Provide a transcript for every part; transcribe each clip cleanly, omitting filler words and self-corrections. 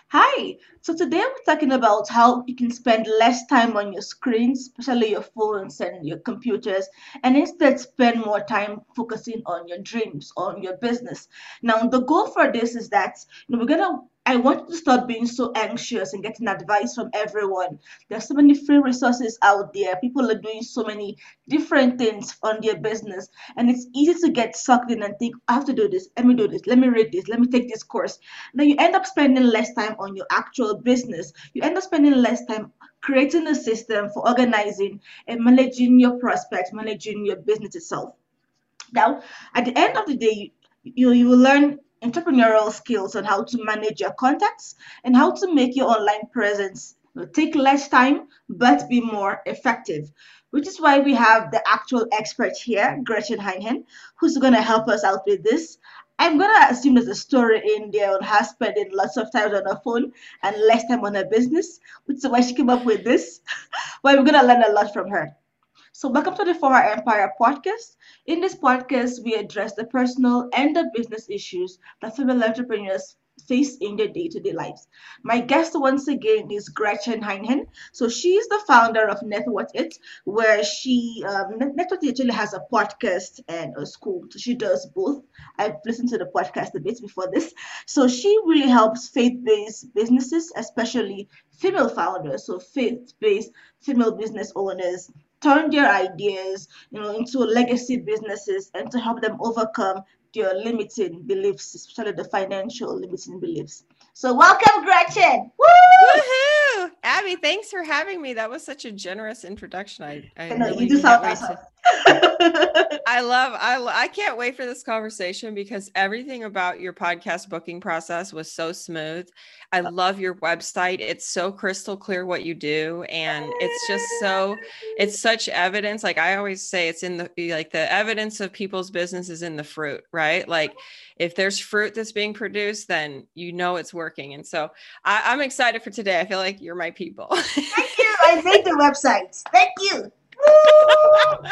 Hi. So today we're talking about how you can spend less time on your screens, especially your phones and your computers, and instead spend more time focusing on your dreams, on your business. Now, the goal for this is that I want you to stop being so anxious and getting advice from everyone. There's so many free resources out there. People are doing so many different things on their business, and it's easy to get sucked in and think, I have to do this, let me do this, let me read this, let me take this course. Then you end up spending less time on your actual business. You end up spending less time creating a system for organizing and managing your prospects, managing your business itself. Now, at the end of the day, you will learn entrepreneurial skills on how to manage your contacts and how to make your online presence take less time but be more effective. Which is why we have the actual expert here, Gretchen Heinhen, who's going to help us out with this. I'm going to assume there's a story in there on her spending lots of time on her phone and less time on her business, which is why she came up with this. Well, we're going to learn a lot from her. So, welcome to the For Our Empire podcast. In this podcast, we address the personal and the business issues that female entrepreneurs face in their day-to-day lives. My guest once again is Gretchen Heinhen. So she is the founder of Network It, where Network It actually has a podcast and a school. So she does both. I've listened to the podcast a bit before this. So she really helps faith-based businesses, especially female founders, so faith-based female business owners turn their ideas, into legacy businesses and to help them overcome their limiting beliefs, especially the financial limiting beliefs. So welcome, Gretchen. Woo! Woohoo! Abby, thanks for having me. That was such a generous introduction. I You really do can't sound wait awesome. to. I can't wait for this conversation because everything about your podcast booking process was so smooth. I love your website. It's so crystal clear what you do. And it's such evidence. Like I always say, it's in the evidence of people's business is in the fruit, right? Like if there's fruit that's being produced, then you know it's working. And so I'm excited for today. I feel like you're my people. Thank you. I made the website. Thank you. Woo!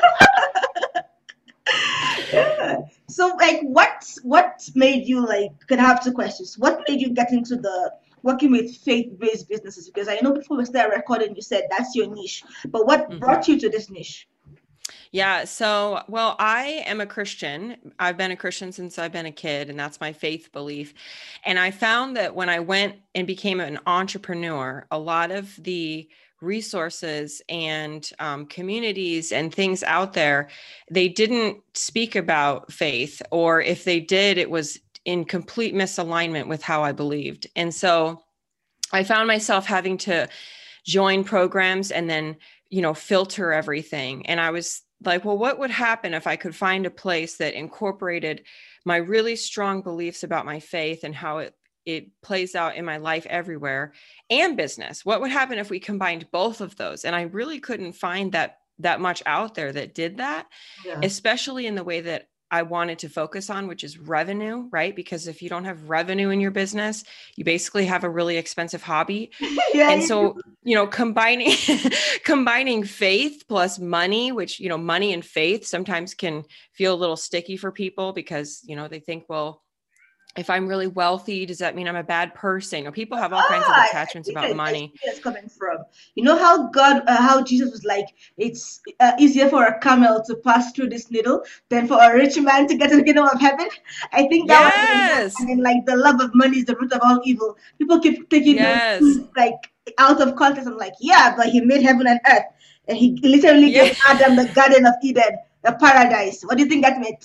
Yeah. So, like, what made you like? Can I have two questions? What made you get into the working with faith-based businesses? Because I know before we started recording, you said that's your niche. But what Mhm. brought you to this niche? Yeah. So, well, I am a Christian. I've been a Christian since I've been a kid, and that's my faith belief. And I found that when I went and became an entrepreneur, a lot of the resources and communities and things out there, they didn't speak about faith, or if they did, it was in complete misalignment with how I believed. And so I found myself having to join programs and then, filter everything. And I was like, well, what would happen if I could find a place that incorporated my really strong beliefs about my faith and how it plays out in my life everywhere and business? What would happen if we combined both of those? And I really couldn't find that much out there that did that, Yeah. especially in the way that I wanted to focus on, which is revenue, right? Because if you don't have revenue in your business, you basically have a really expensive hobby. Yeah. And so, combining combining faith plus money, which, money and faith sometimes can feel a little sticky for people because, they think, well, if I'm really wealthy, does that mean I'm a bad person? Or people have all kinds of I attachments think about I see money. where it's coming from. You know how how Jesus was like, it's easier for a camel to pass through this needle than for a rich man to get to the kingdom of heaven. I think that was even him. Yes. And then, like, the love of money is the root of all evil. People keep taking those Yes. things, like, out of context. I'm like, yeah, but he made heaven and earth. And he literally Yeah. gave Adam the Garden of Eden, the paradise. What do you think that meant?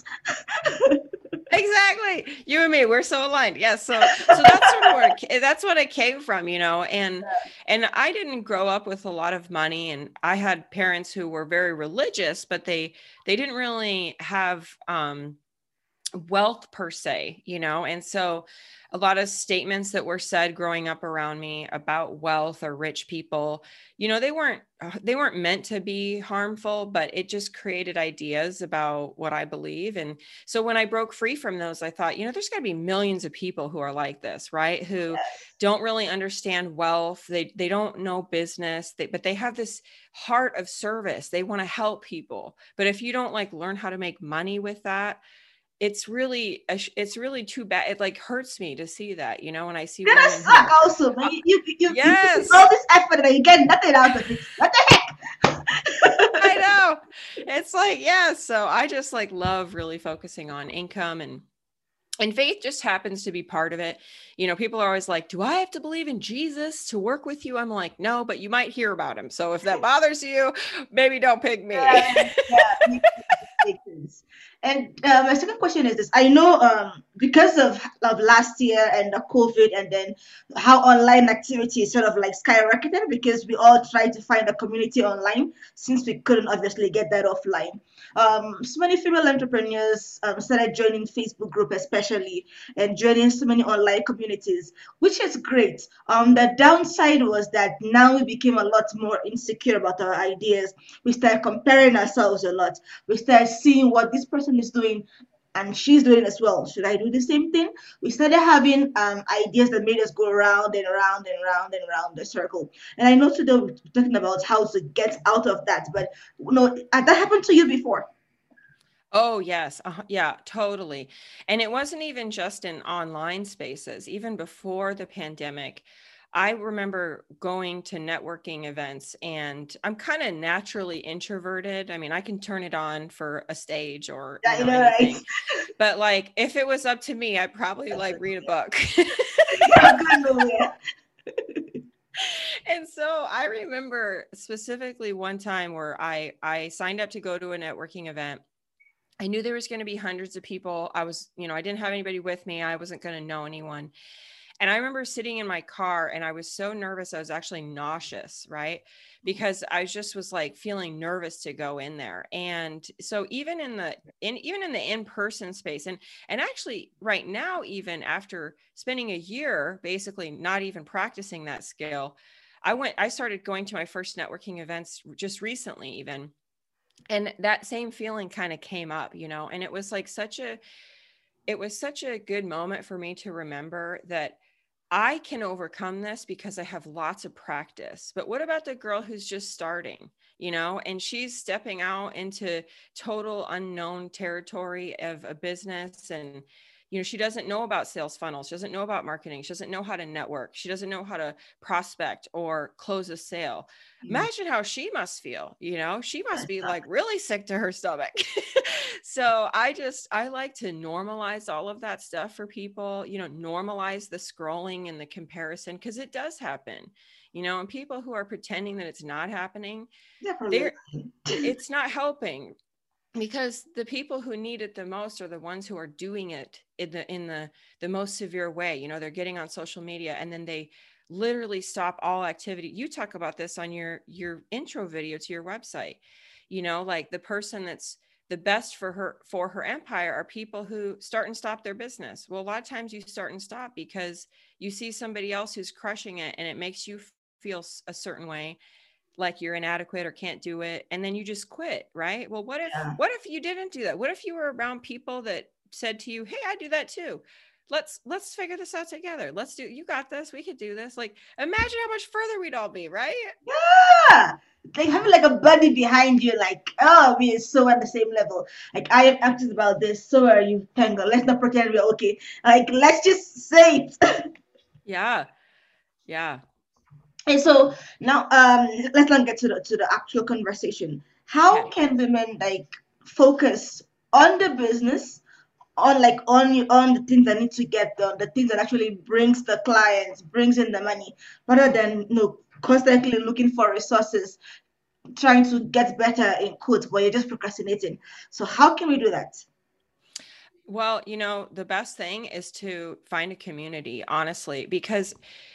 Exactly. You and me, we're so aligned. Yes. So that's sort of that's what it came from, and I didn't grow up with a lot of money, and I had parents who were very religious, but they didn't really have wealth per se, and so a lot of statements that were said growing up around me about wealth or rich people, they weren't meant to be harmful, but it just created ideas about what I believe. And so when I broke free from those, I thought, there's got to be millions of people who are like this, right? Who don't really understand wealth. They don't know business, but they have this heart of service. They want to help people. But if you don't like learn how to make money with that, it's really too bad. It like hurts me to see that, you know, when I see Gonna women suck who, also, man. You put in all yes, this effort and you get nothing out of it. What the heck? I know. It's like, yeah. So I just like love really focusing on income, and faith just happens to be part of it. You know, people are always like, do I have to believe in Jesus to work with you? I'm like, no, but you might hear about him. So if that bothers you, maybe don't pick me. Yeah, makes sense. And my second question is this: I know because of last year and the COVID, and then how online activity is sort of like skyrocketed because we all tried to find a community online since we couldn't obviously get that offline. So many female entrepreneurs started joining Facebook group, especially, and joining so many online communities, which is great. The downside was that now we became a lot more insecure about our ideas. We start comparing ourselves a lot. We start seeing what this person is doing and she's doing as well. Should I do the same thing? We started having ideas that made us go round and round and round and round the circle. And I know today we're talking about how to get out of that, but that happened to you before. Oh, yes. Yeah, totally. And it wasn't even just in online spaces. Even before the pandemic, I remember going to networking events, and I'm kind of naturally introverted. I mean, I can turn it on for a stage or, Yeah, you you know, know, right? anything. But like if it was up to me, I'd probably like read a book. You're going nowhere. And so I remember specifically one time where I signed up to go to a networking event. I knew there was going to be hundreds of people. I was, you know, I didn't have anybody with me. I wasn't going to know anyone. And I remember sitting in my car and I was so nervous. I was actually nauseous, right? Because I just was like feeling nervous to go in there. And so even in the in-person space, and actually right now, even after spending a year basically not even practicing that skill, I started going to my first networking events just recently even. And that same feeling kind of came up, you know, and it was such a good moment for me to remember that I can overcome this because I have lots of practice. But what about the girl who's just starting, you know, and she's stepping out into total unknown territory of a business, and, you know, she doesn't know about sales funnels. She doesn't know about marketing. She doesn't know how to network. She doesn't know how to prospect or close a sale. Imagine how she must feel, you know, she must be like really sick to her stomach. So I like to normalize all of that stuff for people, you know, normalize the scrolling and the comparison, because it does happen, you know, and people who are pretending that it's not happening, Definitely. they're it's not helping, because the people who need it the most are the ones who are doing it in the most severe way. You know, they're getting on social media and then they literally stop all activity. You talk about this on your intro video to your website. You know, like the person that's the best for her empire are people who start and stop their business. Well, a lot of times you start and stop because you see somebody else who's crushing it and it makes you feel a certain way, like you're inadequate or can't do it, and then you just quit, right? Well, Yeah. what if you didn't do that? What if you were around people that said to you, hey, I do that too, let's figure this out together, you got this, we could do this. Like, imagine how much further we'd all be, right? Yeah. Like having like a buddy behind you, like, oh, we are so at the same level. Like I am anxious about this, so are you. Tango. Let's not pretend we're okay. Like let's just say it. Yeah, yeah. And so now, let's not get to the actual conversation. How Okay. can women like focus on the business, on like on the things that need to get done, the things that actually brings the clients, brings in the money, rather than constantly looking for resources, trying to get better in quotes, but you're just procrastinating. So how can we do that? Well, you know, the best thing is to find a community, honestly, because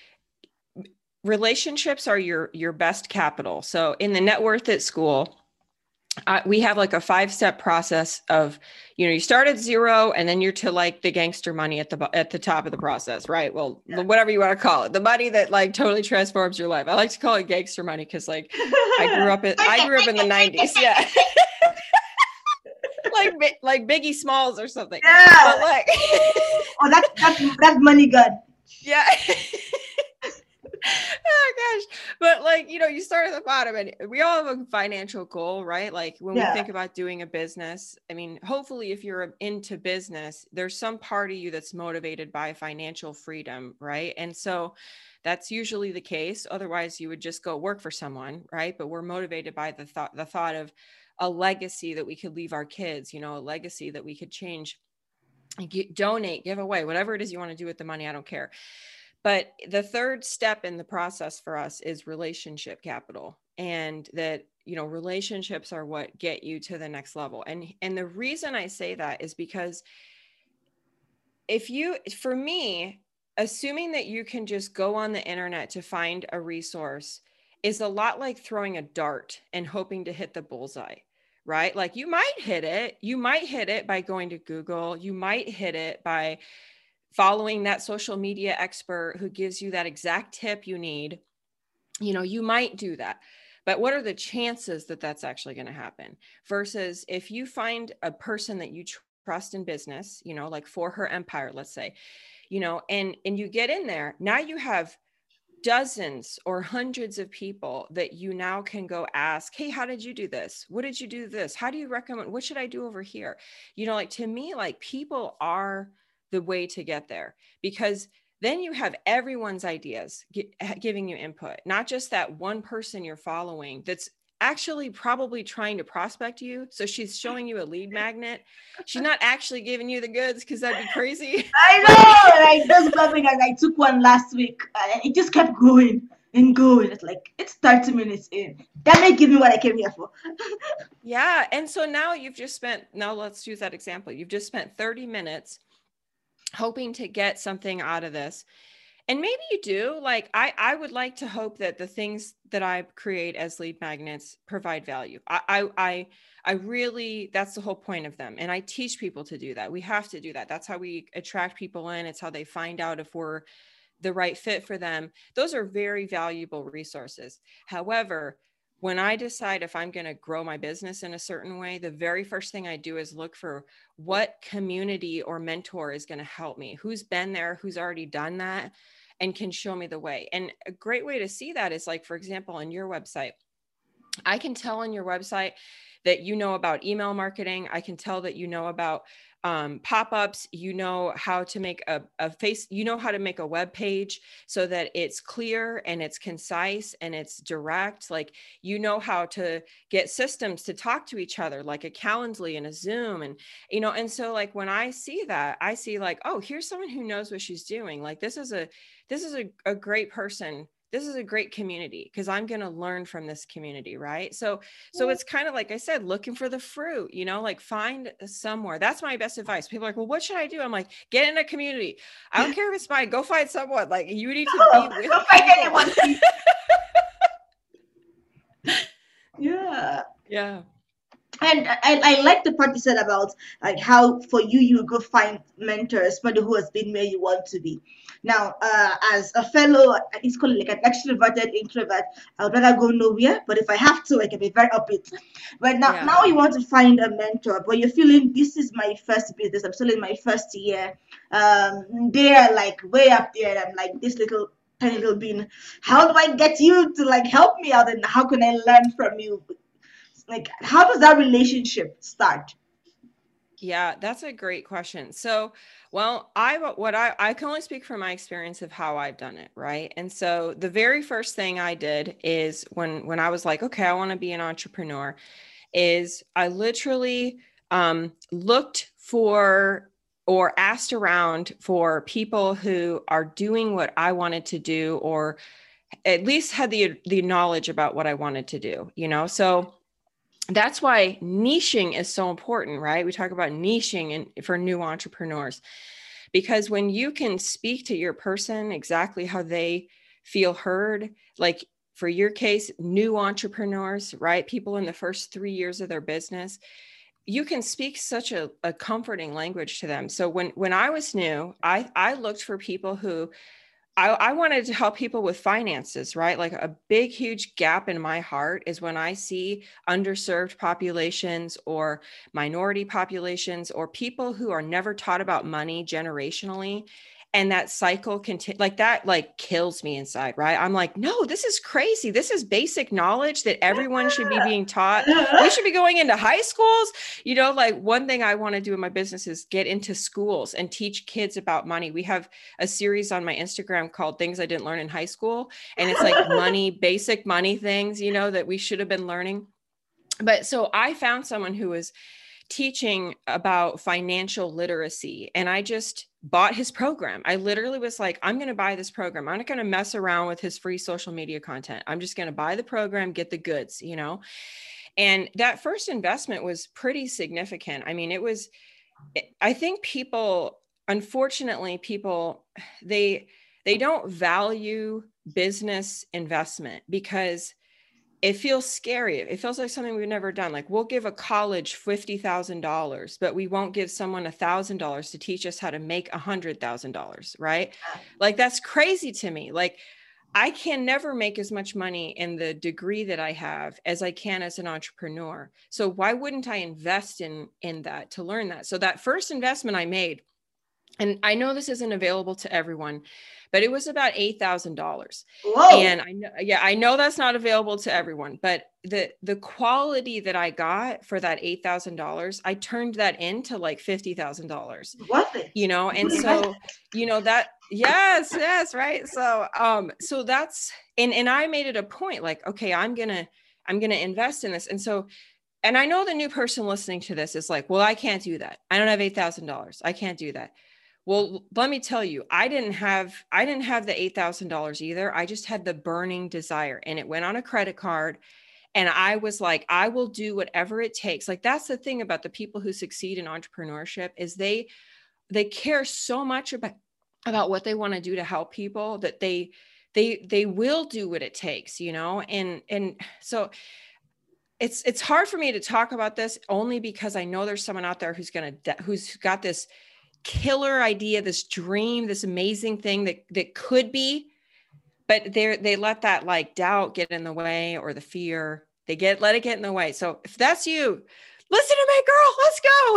relationships are your best capital. So in the Net Worth It school, we have like a 5-step process of, you know, you start at zero and then you're to like the gangster money at the top of the process, right? Well, whatever you want to call it, the money that like totally transforms your life. I like to call it gangster money because like I grew up in the 90s. Yeah. like Biggie Smalls or something. Yeah. But like Oh, that's money gun. yeah. Oh gosh. But like like, you start at the bottom, and we all have a financial goal, right? Like when we think about doing a business, I mean, hopefully if you're into business, there's some part of you that's motivated by financial freedom, right? And so that's usually the case. Otherwise you would just go work for someone, right? But we're motivated by the thought of a legacy that we could leave our kids, a legacy that we could change, donate, give away, whatever it is you want to do with the money. I don't care. But the third step in the process for us is relationship capital, and that, relationships are what get you to the next level. And the reason I say that is because for me, assuming that you can just go on the internet to find a resource is a lot like throwing a dart and hoping to hit the bullseye, right? Like you might hit it by going to Google. You might hit it by following that social media expert who gives you that exact tip you need. You might do that. But what are the chances that that's actually going to happen? Versus if you find a person that you trust in business, like For Her Empire, let's say, and you get in there, now you have dozens or hundreds of people that you now can go ask, hey, how did you do this? What did you do this? How do you recommend? What should I do over here? Like to me, like people are the way to get there, because then you have everyone's ideas giving you input, not just that one person you're following that's actually probably trying to prospect you. So she's showing you a lead magnet. She's not actually giving you the goods, because that'd be crazy. I know, like those webinars. I took one last week and it just kept going and going. It's like, it's 30 minutes in. That may give me what I came here for. Yeah. And so now let's use that example. You've just spent 30 minutes hoping to get something out of this. And maybe you do. Like I would like to hope that the things that I create as lead magnets provide value. I really, that's the whole point of them. And I teach people to do that. We have to do that. That's how we attract people in. It's how they find out if we're the right fit for them. Those are very valuable resources. However, when I decide if I'm going to grow my business in a certain way, the very first thing I do is look for what community or mentor is going to help me, who's been there, who's already done that, and can show me the way. And a great way to see that is like, for example, on your website, I can tell on your website that you know about email marketing. I can tell that you know about pop-ups, how to make how to make a web page so that it's clear and it's concise and it's direct. Like, how to get systems to talk to each other, like a Calendly and a Zoom. And so like, when I see that, I see like, oh, here's someone who knows what she's doing. Like, this is a great person. This is a great community, because I'm going to learn from this community. Right. So it's kind of like I said, looking for the fruit, like find somewhere. That's my best advice. People are like, well, what should I do? I'm like, get in a community. I don't care if it's mine. Go find someone. Like, you need to be with people. Yeah. Yeah. And I like the part you said about like how for you go find mentors, somebody who has been where you want to be. Now, as a fellow, it's called like an extroverted introvert, I would rather go nowhere. But if I have to, I can be very upbeat. But now you want to find a mentor, but you're feeling this is my first business. I'm still in my first year. They're like way up there, and I'm like this little tiny little bean. How do I get you to like help me out, and how can I learn from you? Like, how does that relationship start? Yeah, that's a great question. So, well, I can only speak from my experience of how I've done it, right? And so the very first thing I did is when I was like, okay, I want to be an entrepreneur, is I literally looked for or asked around for people who are doing what I wanted to do, or at least had the knowledge about what I wanted to do, So that's why niching is so important, right? We talk about niching for new entrepreneurs, because when you can speak to your person exactly how they feel heard, like for your case, new entrepreneurs, right? People in the first 3 years of their business, you can speak such a comforting language to them. So when I was new, I looked for people who I wanted to help people with finances, right? Like a big, huge gap in my heart is when I see underserved populations or minority populations or people who are never taught about money generationally. And that cycle like that, like kills me inside, right? I'm like, no, this is crazy. This is basic knowledge that everyone should be being taught. We should be going into high schools. You know, like one thing I want to do in my business is get into schools and teach kids about money. We have a series on my Instagram called Things I Didn't Learn in High School. And it's like money, basic money things, you know, that we should have been learning. But so I found someone who was teaching about financial literacy, and I just bought his program. I literally was like, I'm going to buy this program. I'm not going to mess around with his free social media content. I'm just going to buy the program, get the goods, you know? And that first investment was pretty significant. I mean, I think people, unfortunately, they don't value business investment because it feels scary. It feels like something we've never done. Like we'll give a college $50,000, but we won't give someone $1,000 to teach us how to make $100,000, right? Like that's crazy to me. Like I can never make as much money in the degree that I have as I can as an entrepreneur. So why wouldn't I invest in that to learn that? So that first investment I made, and I know this isn't available to everyone, but it was about $8,000. And I know that's not available to everyone, but the quality that I got for that $8,000, I turned that into like $50,000. Worth it. You know, and so, you know, that, yes, right. So that's, and I made it a point like, okay, I'm going to invest in this. And so, and I know the new person listening to this is like, well, I can't do that. I don't have $8,000. I can't do that. Well, let me tell you, I didn't have the $8,000 either. I just had the burning desire, and it went on a credit card. And I was like, I will do whatever it takes. Like, that's the thing about the people who succeed in entrepreneurship is they care so much about what they want to do to help people that they will do what it takes, you know? And so it's hard for me to talk about this only because I know there's someone out there who's got this killer idea, this dream, this amazing thing that could be, but they let that like doubt get in the way, or the fear, let it get in the way. So if that's you, listen to me, girl, let's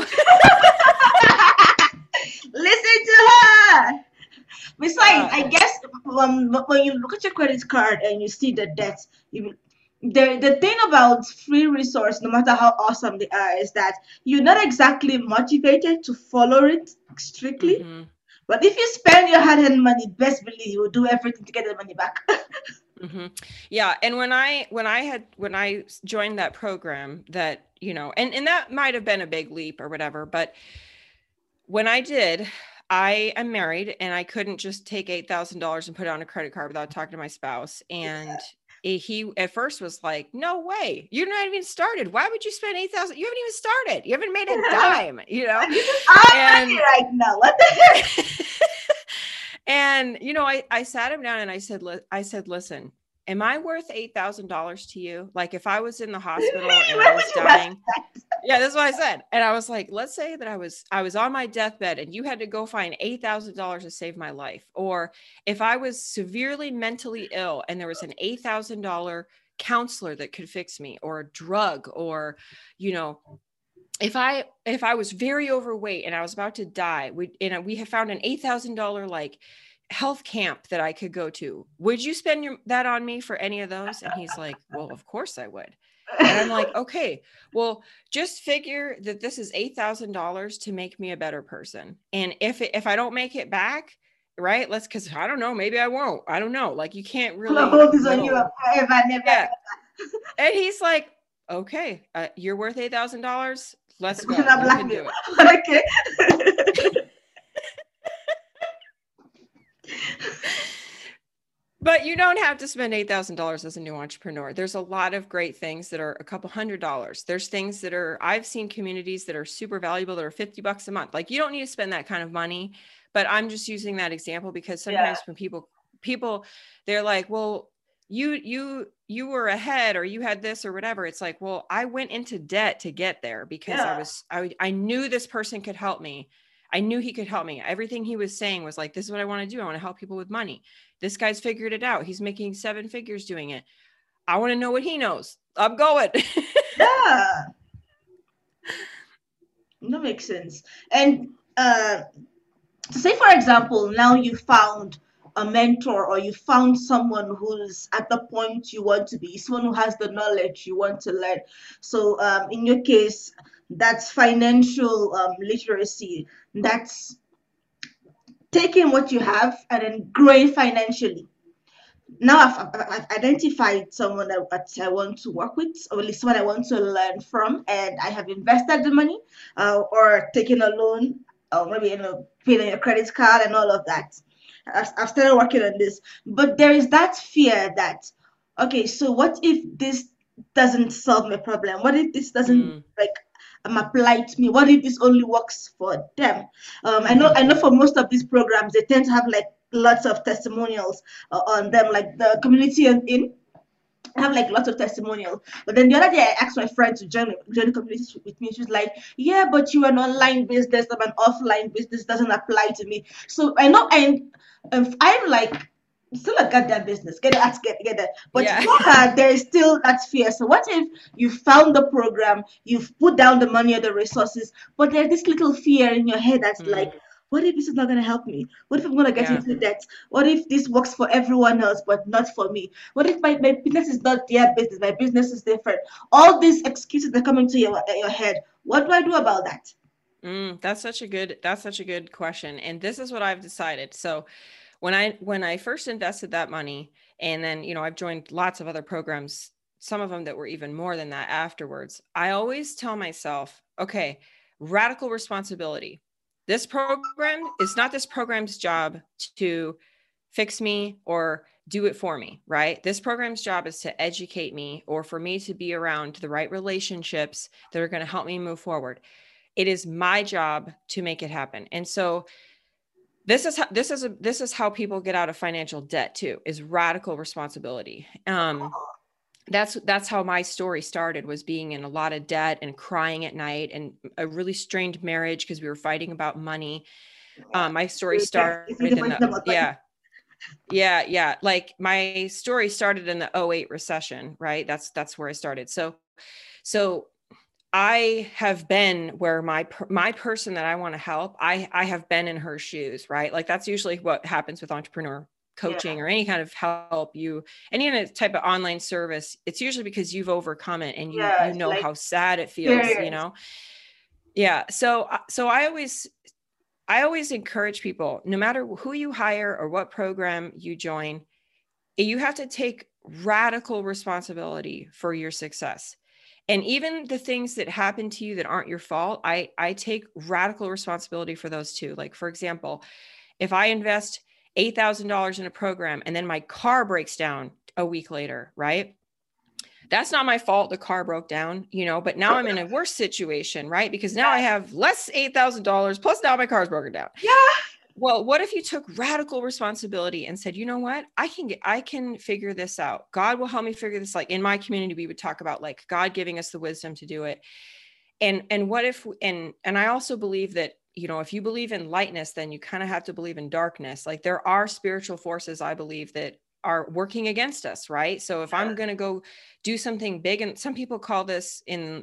go. Listen to her. Besides, I guess when you look at your credit card and you see the debts, the thing about free resource, no matter how awesome they are, is that you're not exactly motivated to follow it strictly. Mm-hmm. But if you spend your hard-earned money, best believe you will do everything to get the money back. Mm-hmm. Yeah. And when I joined that program, that, you know, and that might have been a big leap or whatever, but when I did, I am married and I couldn't just take $8,000 and put it on a credit card without talking to my spouse. And he at first was like, no way, you're not even started. Why would you spend $8,000? You haven't even started. You haven't made a dime, you know? I'm right now. What the heck? And, you know, I sat him down and I said, listen, am I worth $8,000 to you? Like if I was in the hospital and I was dying. Yeah, that's what I said. And I was like, let's say that I was on my deathbed and you had to go find $8,000 to save my life. Or if I was severely mentally ill and there was an $8,000 counselor that could fix me, or a drug, or, you know, if I was very overweight and I was about to die, we have found an $8,000 like health camp that I could go to. Would you spend that on me for any of those? And he's like, well, of course I would. And I'm like, okay, well, just figure that this is $8,000 to make me a better person. And if I don't make it back, right, because I don't know, maybe I won't. I don't know. Like you can't really. Yeah. And he's like, okay, you're worth $8,000. Let's go. You can do it. Okay. But you don't have to spend $8,000 as a new entrepreneur. There's a lot of great things that are a couple $100. There's things that I've seen communities that are super valuable that are $50 a month. Like you don't need to spend that kind of money, but I'm just using that example because sometimes when people, they're like, well, you were ahead or you had this or whatever. It's like, well, I went into debt to get there because I knew this person could help me. I knew he could help me. Everything he was saying was like, this is what I want to do. I want to help people with money. This guy's figured it out. He's making 7 figures doing it. I want to know what he knows. I'm going. Yeah. That makes sense. And So say for example, now you found a mentor or you found someone who's at the point you want to be, someone who has the knowledge you want to learn. So in your case, that's financial literacy. That's taking what you have and then growing financially. Now I've identified someone that I want to work with, or at least someone I want to learn from, and I have invested the money, or taken a loan, or maybe paid on your credit card and all of that. I've started working on this, but there is that fear that, okay, so what if this doesn't solve my problem? What if this doesn't Mm. like apply to me? What if this only works for them? I Mm-hmm. know for most of these programs they tend to have like lots of testimonials on them, like the community in have like lots of testimonials. But then the other day I asked my friend to join the community with me. She was like, yeah, but you're an online business, I'm an offline business, doesn't apply to me. So I know, and I'm like, still a goddamn business, get that. But Yeah. for her there is still that fear. So what if you found the program, you've put down the money or the resources, but there's this little fear in your head that's Mm. like, what if this is not going to help me? What if I'm going to get Yeah. into debt? What if this works for everyone else but not for me? What if my business is not their business? My business is different. All these excuses that come into your head. What do I do about that? That's such a good question. And this is what I've decided. So when I first invested that money, and then, I've joined lots of other programs, some of them that were even more than that afterwards, I always tell myself, okay, radical responsibility. This program is not this program's job to fix me or do it for me, right? This program's job is to educate me, or for me to be around the right relationships that are going to help me move forward. It is my job to make it happen. And so this is how people get out of financial debt too, is radical responsibility. That's how my story started, was being in a lot of debt and crying at night, and a really strained marriage because we were fighting about money. My story It's started easy in for you to the talk about money. yeah, like my story started in the '08 recession, right? That's where I started. So I have been where my person that I want to help, I have been in her shoes, right? Like that's usually what happens with entrepreneur Yeah, coaching or any kind of help, any type of online service. It's usually because you've overcome it and you yes, know like how sad it feels, experience. Yeah. So I always encourage people, no matter who you hire or what program you join, you have to take radical responsibility for your success. And even the things that happen to you that aren't your fault, I take radical responsibility for those too. Like, for example, if I invest $8,000 in a program and then my car breaks down a week later, right? That's not my fault. The car broke down, but now I'm in a worse situation, right? Because now I Yes. have less $8,000 plus now my car's broken down. Yeah. Well, what if you took radical responsibility and said, you know what, I can figure this out. God will help me figure this. Like in my community, we would talk about like God giving us the wisdom to do it. And what if, and I also believe that, if you believe in lightness, then you kind of have to believe in darkness. Like there are spiritual forces, I believe, that are working against us, right? So if I'm going to go do something big, and some people call this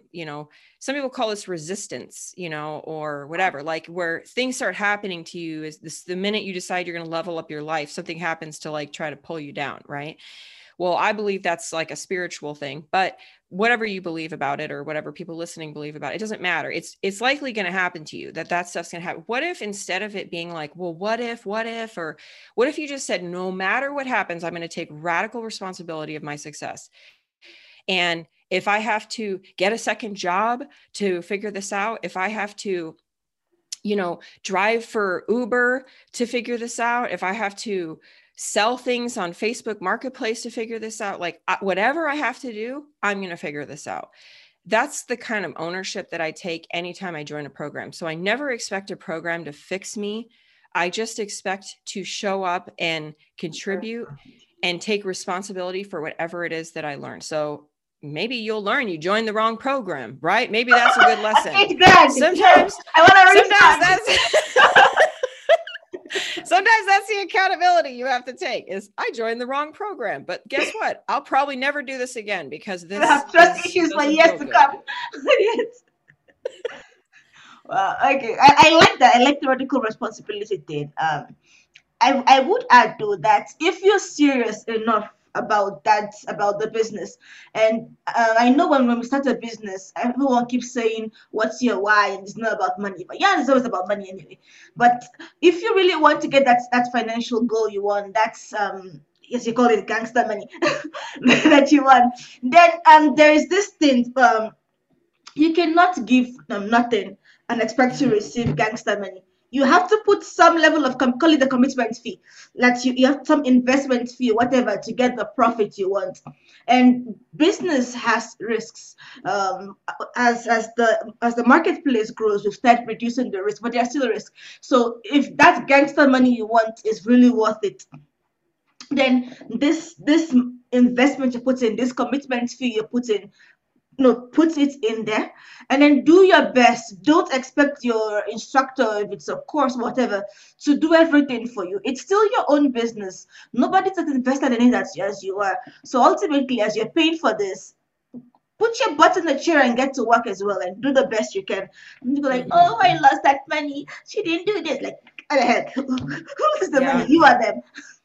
some people call this resistance, or whatever, like where things start happening to you is this, the minute you decide you're going to level up your life, something happens to like try to pull you down, right? Well, I believe that's like a spiritual thing, but whatever you believe about it, or whatever people listening believe about it, it doesn't matter. It's likely going to happen to you, that stuff's going to happen. What if instead of it being like, well, what if, or what if you just said, no matter what happens, I'm going to take radical responsibility of my success. And if I have to get a second job to figure this out, if I have to, drive for Uber to figure this out, if I have to sell things on Facebook Marketplace to figure this out, like whatever I have to do, I'm going to figure this out. That's the kind of ownership that I take anytime I join a program. So I never expect a program to fix me. I just expect to show up and contribute and take responsibility for whatever it is that I learn. So maybe you'll learn you joined the wrong program, right? Maybe that's a good lesson. 8 grand. Yes. Sometimes, I want to sometimes refund. sometimes that's the accountability you have to take, is I joined the wrong program, but guess what? I'll probably never do this again because You this have trust issues for doesn't years feel to good. come. Yes. Okay, I like that. I like the radical responsibility thing. I would add though that if you're serious enough about that, about the business, and I know when we start a business, everyone keeps saying, "What's your why?" and it's not about money, but yeah, it's always about money anyway. But if you really want to get that financial goal you want, that's as you call it, gangster money that you want, then there is this thing. You cannot give them nothing and expect to receive gangster money. You have to put some level of call it the commitment fee, that you have some investment fee, whatever, to get the profit you want. And business has risks. As the marketplace grows, we start reducing the risk, but there's still a risk. So if that gangster money you want is really worth it, then this investment you put in, this commitment fee you put in, put it in there, and then do your best. Don't expect your instructor, if it's a course, whatever, to do everything for you. It's still your own business. Nobody's as invested in it as you are. So ultimately, as you're paying for this, put your butt in the chair and get to work as well, and do the best you can. And you go like, Hmm. oh, I lost that money, she didn't do this. Like, what the heck? Who lost the money? Yeah. You are them.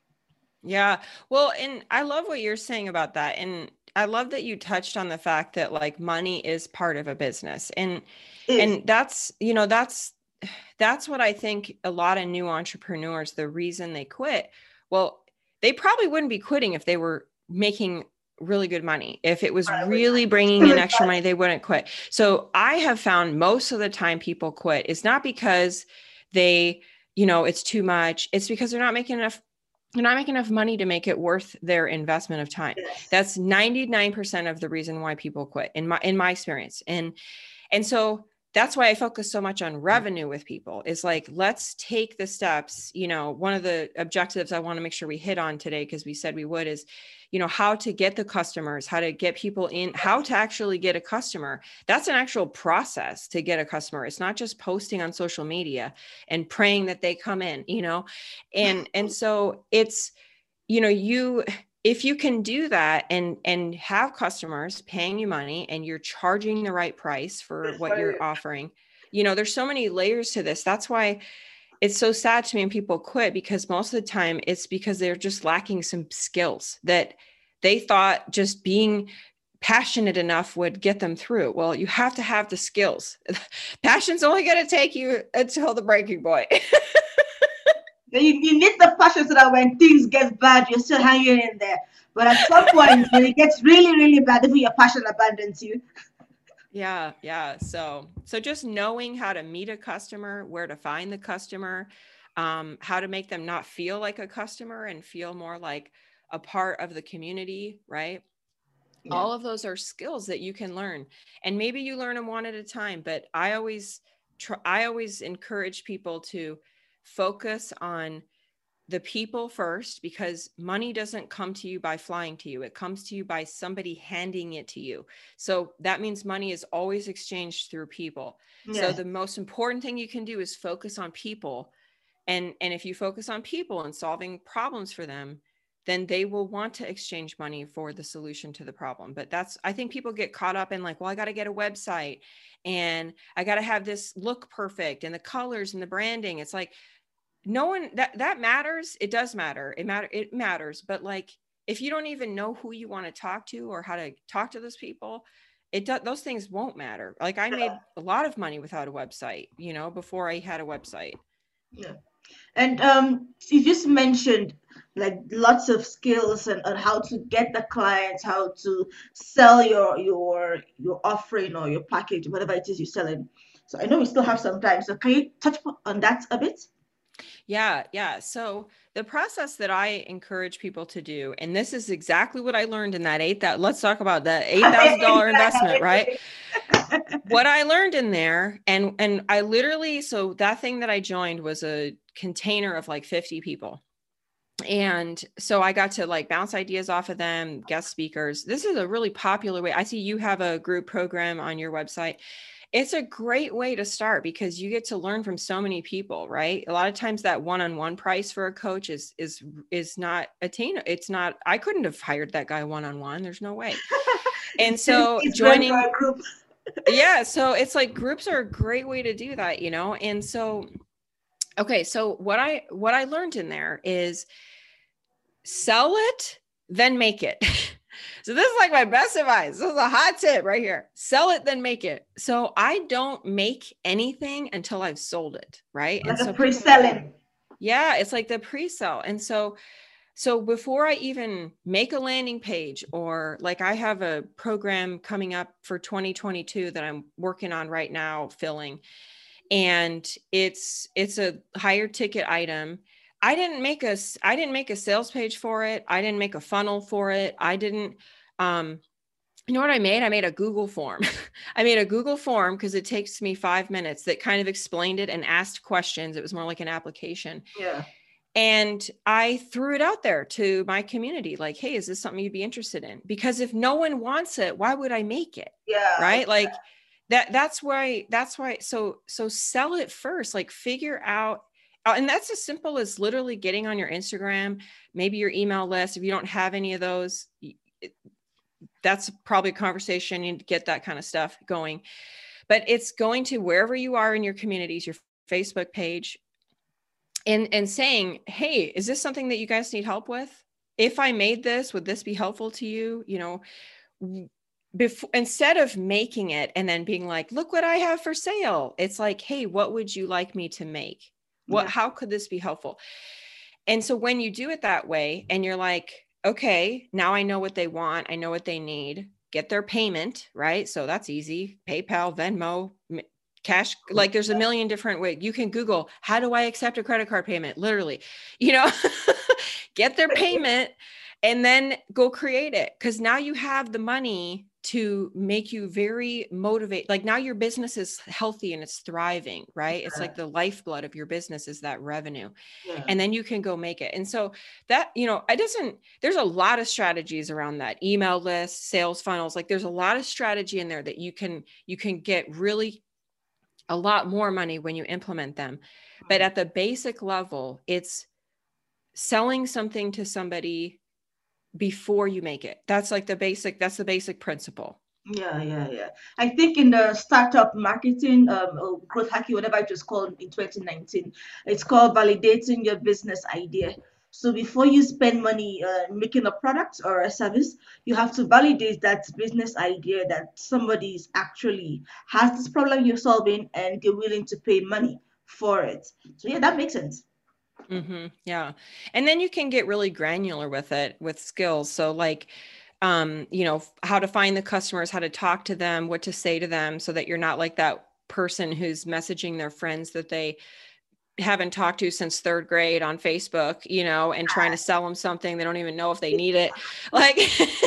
Yeah. Well, and I love what you're saying about that. And I love that you touched on the fact that like money is part of a business. Is And that's, you know, that's what I think a lot of new entrepreneurs, the reason they quit, well, they probably wouldn't be quitting if they were making really good money. If it was I would really bringing in extra not. money, they wouldn't quit. So I have found most of the time people quit is not because they, it's too much. It's because they're not making enough money to make it worth their investment of time. Yes. That's 99% of the reason why people quit in my experience. And so that's why I focus so much on revenue with people is like, let's take the steps. One of the objectives I want to make sure we hit on today, because we said we would, is, how to get the customers, how to get people in, how to actually get a customer. That's an actual process to get a customer. It's not just posting on social media and praying that they come in, and so it's, you if you can do that and have customers paying you money and you're charging the right price for what you're offering, there's so many layers to this. That's why it's so sad to me when people quit, because most of the time it's because they're just lacking some skills that they thought just being passionate enough would get them through. Well, you have to have the skills. Passion's only going to take you until the breaking point. You need the passion so that when things get bad, you're still hanging in there. But at some point, when it gets really, really bad, even your passion abandons you. Yeah, yeah. So just knowing how to meet a customer, where to find the customer, how to make them not feel like a customer and feel more like a part of the community, right? Yeah. All of those are skills that you can learn, and maybe you learn them one at a time. But I always encourage people to focus on the people first, because money doesn't come to you by flying to you. It comes to you by somebody handing it to you. So that means money is always exchanged through people. So Yes. the most important thing you can do is focus on people. And if you focus on people and solving problems for them, then they will want to exchange money for the solution to the problem. But I think people get caught up in like, well, I got to get a website and I got to have this look perfect and the colors and the branding. It's like, no one that matters. It does matter. It matters. But like, if you don't even know who you want to talk to or how to talk to those people, those things won't matter. Like I made a lot of money without a website, before I had a website. Yeah. And you just mentioned like lots of skills and on how to get the clients, how to sell your offering or your package, whatever it is you're selling. So I know we still have some time. So can you touch on that a bit? Yeah, yeah. So the process that I encourage people to do, and this is exactly what I learned in that let's talk about that $8,000 investment, right? What I learned in there, and I literally, so that thing that I joined was a container of like 50 people. And so I got to like bounce ideas off of them, guest speakers. This is a really popular way. I see you have a group program on your website. It's a great way to start because you get to learn from so many people, right? A lot of times that one-on-one price for a coach is not attainable. It's not, I couldn't have hired that guy one-on-one. There's no way. And so It's meant for joining a group. Yeah, so it's like groups are a great way to do that, And so okay, so what I learned in there is sell it, then make it. So this is like my best advice. This is a hot tip right here. Sell it, then make it. So I don't make anything until I've sold it, right? And Like a so people, pre-selling. yeah, it's like the pre-sell. And so before I even make a landing page, or like I have a program coming up for 2022 that I'm working on right now, filling, and it's a higher ticket item. I didn't make a sales page for it. I didn't make a funnel for it. I didn't you know what I made? I made a Google form. I made a Google form because it takes me 5 minutes that kind of explained it and asked questions. It was more like an application. Yeah. And I threw it out there to my community, like, hey, is this something you'd be interested in? Because if no one wants it, why would I make it? Yeah. Right? Like that's why. So sell it first, like figure out, and that's as simple as literally getting on your Instagram, maybe your email list. If you don't have any of those, that's probably a conversation. You need to get that kind of stuff going, but it's going to wherever you are in your communities, your Facebook page, and saying, hey, is this something that you guys need help with? If I made this, would this be helpful to you? Before, instead of making it and then being like, look what I have for sale, it's like, hey, what would you like me to make? Yeah. How could this be helpful? And so when you do it that way and you're like, okay, now I know what they want, I know what they need, get their payment, right? So that's easy. PayPal, Venmo, cash, like there's a million different ways. You can Google, how do I accept a credit card payment? Literally, get their payment and then go create it. Because now you have the money to make you very motivated. Like now your business is healthy and it's thriving, right? It's like the lifeblood of your business is that revenue. Yeah. And then you can go make it. And so that, there's a lot of strategies around that: email lists, sales funnels. Like there's a lot of strategy in there that you can get really a lot more money when you implement them. But at the basic level, it's selling something to somebody before you make it. That's the basic principle. Yeah, yeah, yeah. I think in the startup marketing, or growth hacking, whatever it was called in 2019, it's called validating your business idea. So before you spend money making a product or a service, you have to validate that business idea that somebody is actually has this problem you're solving and they're willing to pay money for it. So yeah, that makes sense. Yeah. And then you can get really granular with it with skills. So like, how to find the customers, how to talk to them, what to say to them so that you're not like that person who's messaging their friends that they haven't talked to since third grade on Facebook, and trying to sell them something they don't even know if they need it. Like,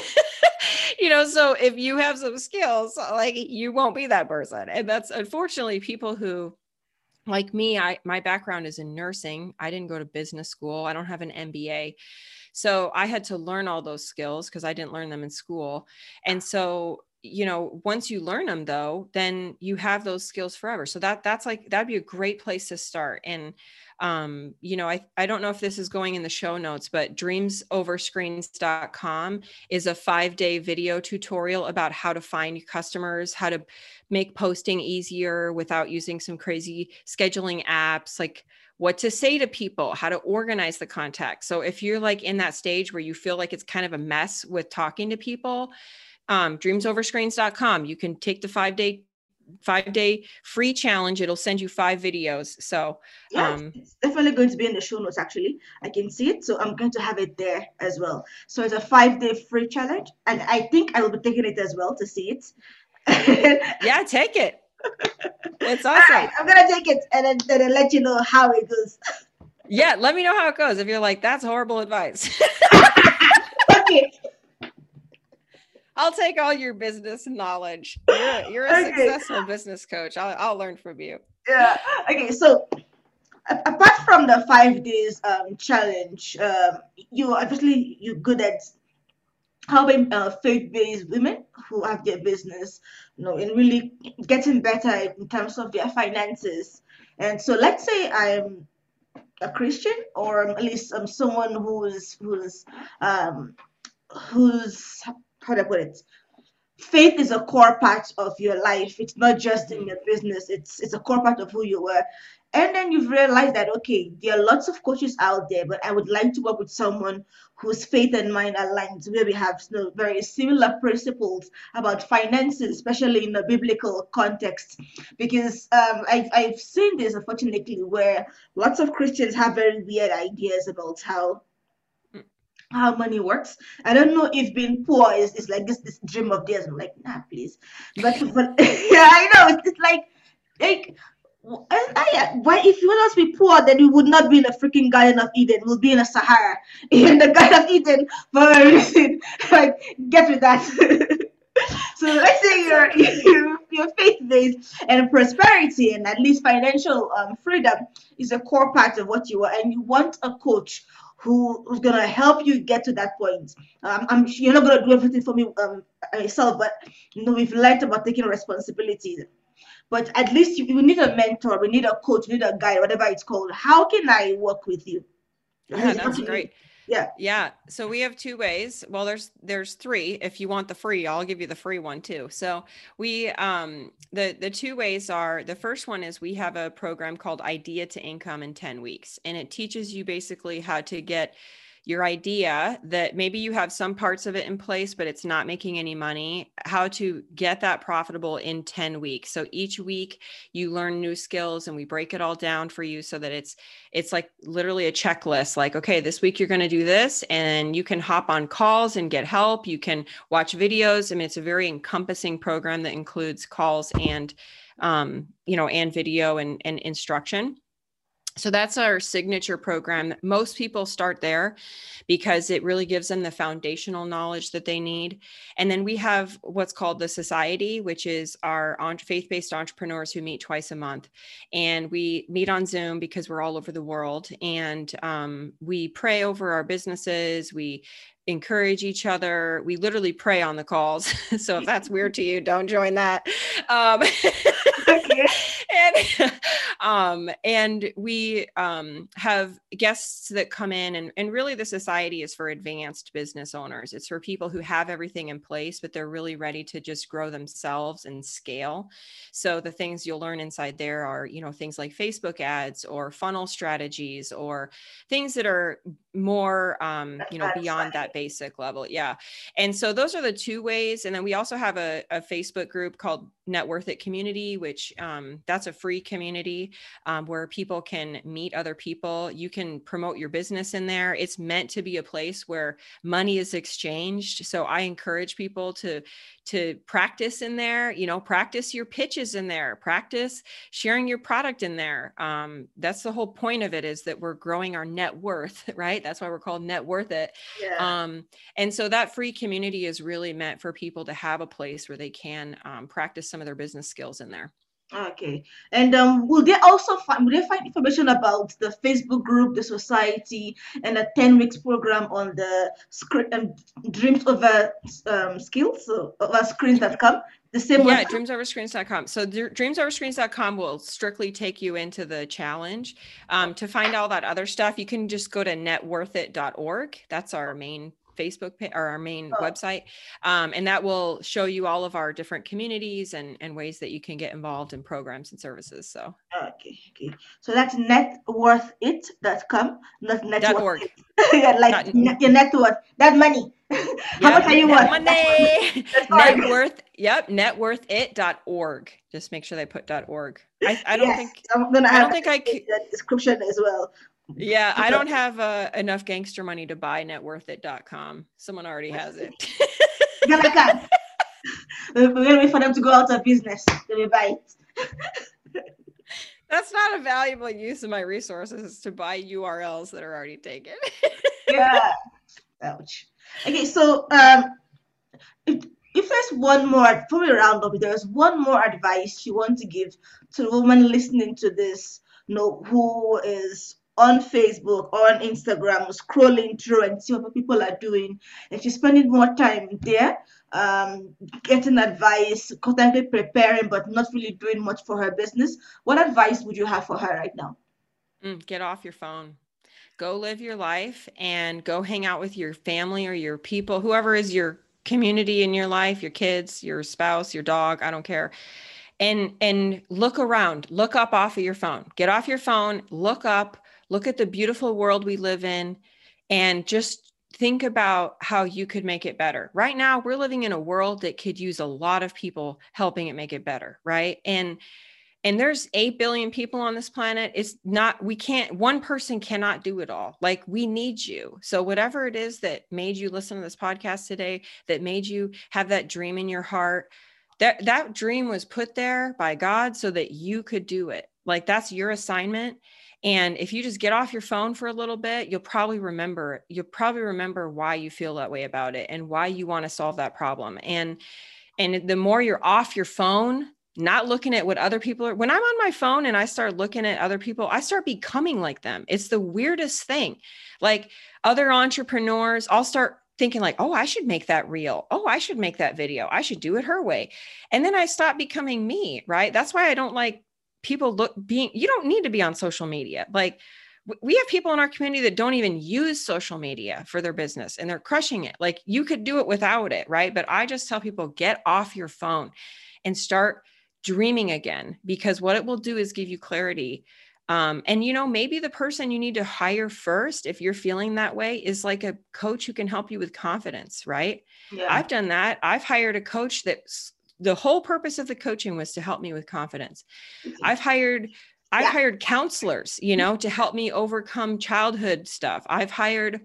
so if you have some skills, like you won't be that person. And that's unfortunately people who, like me, my background is in nursing. I didn't go to business school. I don't have an MBA. So I had to learn all those skills because I didn't learn them in school. And so, once you learn them though, then you have those skills forever. So that'd be a great place to start. And, I don't know if this is going in the show notes, but dreamsoverscreens.com is a 5-day video tutorial about how to find customers, how to make posting easier without using some crazy scheduling apps, like what to say to people, how to organize the contact. So if you're like in that stage where you feel like it's kind of a mess with talking to people, dreamsoverscreens.com, you can take the 5-day free challenge. It'll send you 5 videos. So Yeah, it's definitely going to be in the show notes actually. I can see it, so I'm going to have it there as well. So it's a 5-day free challenge, and I think I will be taking it as well to see it. yeah, take it. It's All awesome. right, I'm gonna take it and then I'll let you know how it goes. Yeah, let me know how it goes. If you're like, that's horrible advice. Okay. I'll take all your business knowledge. You're a Okay. successful business coach. I'll learn from you. Yeah. Okay. So apart from the 5 days challenge, you obviously you're good at helping faith-based women who have their business, in really getting better in terms of their finances. And so let's say I'm a Christian, or at least someone who's how do I put it? faith is a core part of your life. It's not just in Mhm. your business. It's a core part of who you are. And then you've realized that okay, there are lots of coaches out there, but I would like to work with someone whose faith and mine aligns, where we have very similar principles about finances, especially in a biblical context. Because I've seen this unfortunately where lots of Christians have very weird ideas about Mm. how money works. I don't know if being poor is like this dream of theirs. I'm like, nah, please. But yeah, I know. It's like why if you want us to be poor, then we would not be in a freaking Garden of Eden. We'll be in a Sahara in the Garden of Eden for a reason. Like, get with that. So let's say That's so you're funny. you're faith based and prosperity and at least financial freedom is a core part of what you are, and you want a coach who's gonna help you get to that point. You're not gonna do everything for me myself, but we've learned about taking responsibility. But at least you need a mentor, we need a coach, we need a guide, whatever it's called. How can I work with you? Yeah, What that's do you? great. Yeah. Yeah, so we have two ways. Well, there's three. If you want the free, I'll give you the free one too. So we the two ways are, the first one is we have a program called Idea to Income in 10 weeks, and it teaches you basically how to get your idea that maybe you have some parts of it in place, but it's not making any money, how to get that profitable in 10 weeks. So each week you learn new skills and we break it all down for you so that it's like literally a checklist. Like, okay, this week you're going to do this, and you can hop on calls and get help. You can watch videos. I mean, it's a very encompassing program that includes calls and, and video and instruction. So that's our signature program. Most people start there because it really gives them the foundational knowledge that they need. And then we have what's called the Society, which is our faith-based entrepreneurs who meet twice a month. And we meet on Zoom because we're all over the world. And we pray over our businesses. We encourage each other. We literally pray on the calls. So if that's weird to you, don't join that. Um, Okay. and we have guests that come in, and really the Society is for advanced business owners. It's for people who have everything in place, but they're really ready to just grow themselves and scale. So the things you'll learn inside there are, things like Facebook ads or funnel strategies or things that are more, Advanced beyond that basic level. Yeah. And so those are the two ways. And then we also have a Facebook group called Net Worth It Community, which that's a free community where people can meet other people. You can promote your business in there. It's meant to be a place where money is exchanged. So I encourage people to practice in there, practice your pitches in there, practice sharing your product in there. That's the whole point of it, is that we're growing our net worth, right? That's why we're called Net Worth It. Yeah. And so that free community is really meant for people to have a place where they can practice some of their business skills in there. Okay. And will they find information about the Facebook group, the society, and a 10 weeks program on the script dreams over skills so over screens.com? The same Yeah, website? dreamsoverscreens.com. So dreamsoverscreens.com will strictly take you into the challenge. To find all that other stuff, you can just go to networthit.org. That's our main Facebook or our main Oh, website. And that will show you all of our different communities and ways that you can get involved in programs and services. So okay, okay. So that's networthit.com, not net worth .org. it. Yeah, like Dot, your net worth, that money. How much yep, are you that worth? That money. money. That's Net org. worth. Yep, networthit.org. Just make sure they put .org. I don't Yes, think I'm gonna I have don't that think I in the description as well. Yeah, I don't have enough gangster money to buy networthit.com. Someone already has it. Gonna come. We're gonna wait for them to go out of business. Then we buy it. That's not a valuable use of my resources, to buy URLs that are already taken. Yeah. Ouch. Okay, so if, if there's one more, before we round up, if there's one more advice you want to give to the woman listening to this, who is on Facebook or on Instagram, scrolling through and see what people are doing, and she's spending more time there, getting advice, constantly preparing, but not really doing much for her business, what advice would you have for her right now? Get off your phone. Go live your life and go hang out with your family or your people, whoever is your community in your life, your kids, your spouse, your dog, I don't care. And look around, look up off of your phone, get off your phone, look up, look at the beautiful world we live in, and just think about how you could make it better. Right now, we're living in a world that could use a lot of people helping it make it better, right? And there's 8 billion people on this planet. It's not, we can't, one person cannot do it all. Like, we need you. So whatever it is that made you listen to this podcast today, that made you have that dream in your heart, that dream was put there by God so that you could do it. Like, that's your assignment. And if you just get off your phone for a little bit, you'll probably remember why you feel that way about it and why you want to solve that problem. And the more you're off your phone, not looking at what other people are, when I'm on my phone and I start looking at other people, I start becoming like them. It's the weirdest thing. Like, other entrepreneurs, I'll start thinking like, oh, I should make that reel. Oh, I should make that video. I should do it her way. And then I stop becoming me, right? That's why I don't like people you don't need to be on social media. Like, we have people in our community that don't even use social media for their business and they're crushing it. Like, you could do it without it, right? But I just tell people, get off your phone and start dreaming again, because what it will do is give you clarity. And, maybe the person you need to hire first, if you're feeling that way, is like a coach who can help you with confidence, right? Yeah. I've done that. I've hired a coach that the whole purpose of the coaching was to help me with confidence. I've hired counselors, to help me overcome childhood stuff. I've hired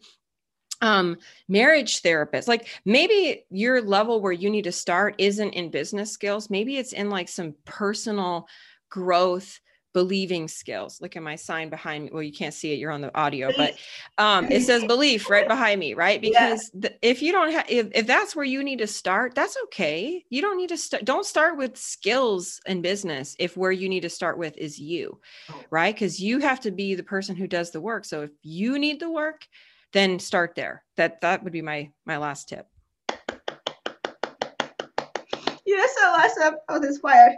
marriage therapists. Like, maybe your level where you need to start isn't in business skills. Maybe it's in like some personal growth, believing skills. Look at my sign behind me. Well, you can't see it, you're on the audio, but it says belief right behind me, right? Because if you don't have, if that's where you need to start, that's okay. You don't need to don't start with skills in business if where you need to start with is you, right? Because you have to be the person who does the work. So if you need the work, then start there. That would be my last tip. You're so awesome. I was inspired.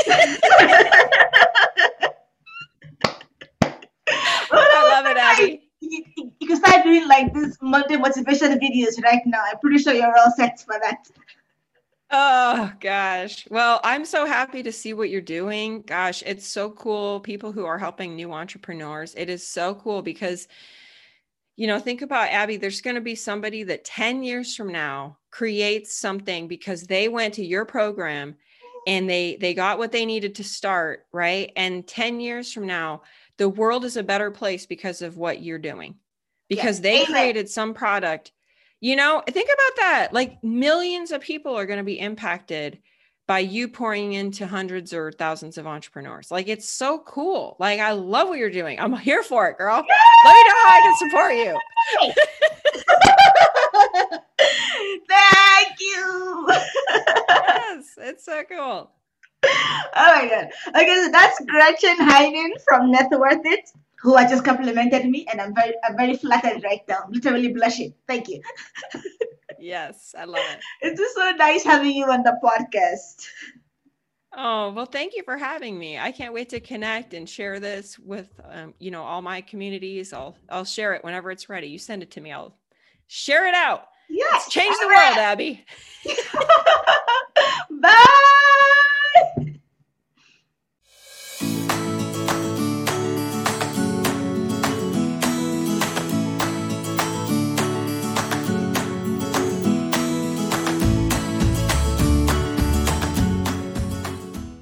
I love it, Abby. You can start doing like this Monday motivation videos right now. I'm pretty sure you're all set for that. Oh, gosh. Well, I'm so happy to see what you're doing. Gosh, it's so cool. People who are helping new entrepreneurs. It is so cool because, think about, Abby, there's going to be somebody that 10 years from now creates something because they went to your program and they got what they needed to start, right? And 10 years from now, the world is a better place because of what you're doing, because they created some product. Think about that. Like, millions of people are going to be impacted by you pouring into hundreds or thousands of entrepreneurs. Like, it's so cool. Like, I love what you're doing. I'm here for it, girl. Let me know how I can support you. Thank you. Yes, it's so cool. Oh my God. Okay, so that's Gretchen Heinen from Net Worth It, who has just complimented me, and I'm very flattered right now. I'm literally blushing. Thank you. Yes, I love it. It's just so nice having you on the podcast. Oh, well, thank you for having me. I can't wait to connect and share this with, all my communities. I'll share it whenever it's ready. You send it to me. I'll share it out. Yes. Let's change the world, Abby.